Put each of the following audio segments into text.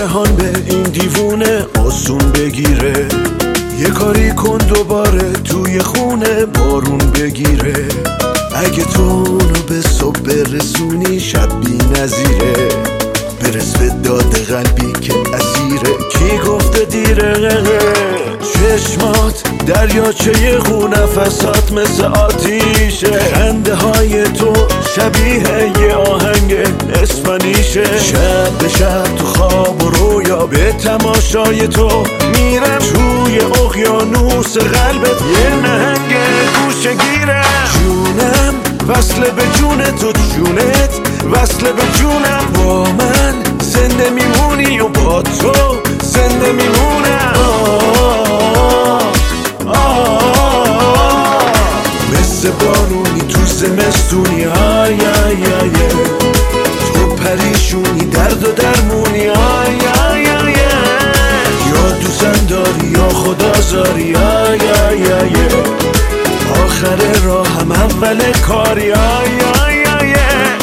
جهان به این دیوونه آسون بگیره. یه کاری کن دوباره توی خونه بارون بگیره. اگه تو اونو به صبح برسونی شب بی نظیره. برس به داد قلبی که اسیره. کی گفته دیره؟ چشمات دریاچه خون، نفسات مثل آتیشه. خنده های تو شبیه یه آهنگ اسپانیشه. شب به شب تو خواب و رویا به تماشای تو میرم. توی اقیانوس قلبت یه نهنگ گوشه گیره. جونم وصل به جون تو، جونت وصل به جونم. با من زنده میمونی و با تو زنده میمونم. مثل بارونی تو زمستونی. آی آی آی تو پریشونی درد و درمونی. آی آی آی یا دوستم داری یا خدا زاری. آی آی آی آخر راه هم اول کاری. آی آی آی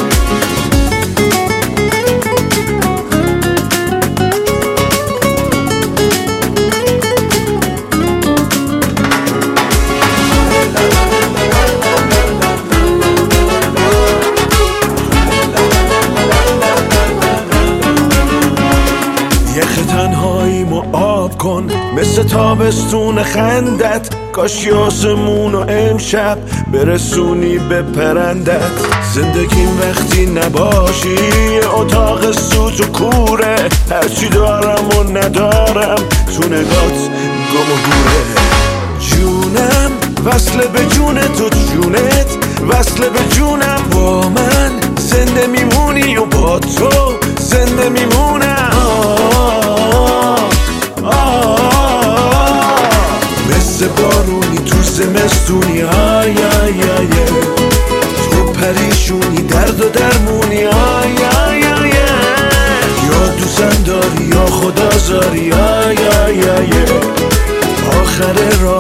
یخ تنهاییمو آب کن مثل تابستون خندت. کاش آسمونو امشب برسونی به پرندت. زندگیم وقتی نباشی اتاق سوت و کوره. هرچی دارم و ندارم تو نگات گم و گوره. جونم وصل به جون تو، جونت وصل به جونم. با من زنده میمونی و با تو زنده میمونم. مثل بارونی تو زمستونی. آی آی آی تو پریشونی درد و درمونی. آی آی آی یا دوستم داری یا خدا زاری. آی آی آی آخر راه